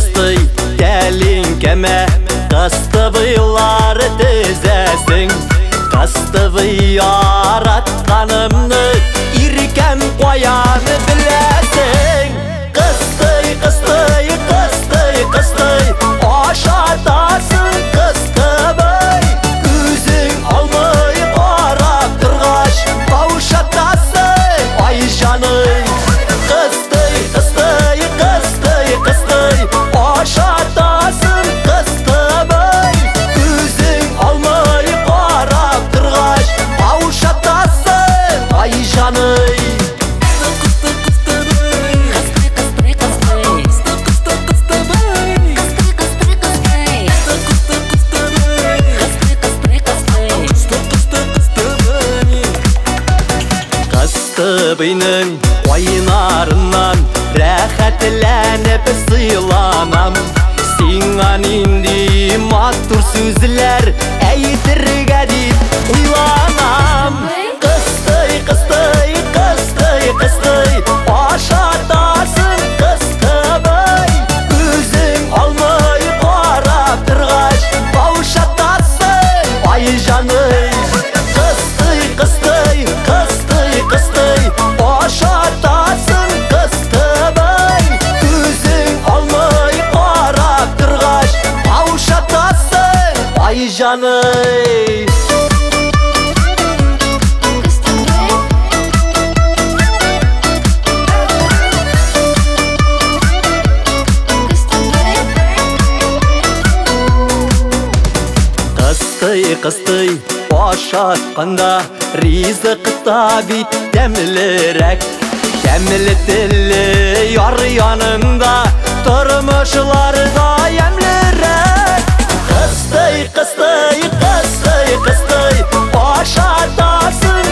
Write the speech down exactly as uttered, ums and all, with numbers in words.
кысты, тәлинкәмә, кыстыбыйлары тезәсең. Кыстыбы яратканымны, иркәм каяны беләсең. Кысты, кысты, кысты, кысты, ашатасың кыстыбый. Күзең алмый карап торгач, каушатасың ай җаный. Кысты, кысты, кысты, кысты, ашатасың кыстыбый. Күзең алмый карап торгач, каушатасың ай җаный. Кыстыбыйның кайнарыннан рәхәтләнеп сыйланам. Сиңа нинди матур сүзләр әйтергә дип уйланам. Кысты, кысты, кысты, кысты, ашатасың кыстыбый. Күзең алмый карап торгач, каушатасың ай җаный. Кысты, кысты, кысты, кысты, ашатасың кыстыбый. Күзең алмый карап торгач, каушатасың ай җаный. Кысты, кысты, ашатканда ризык та бит тәмлерәк. Тәмле телле яр янында тормышлар да ямьлерәк. Кысты, кысты, кысты, кысты, ашатасың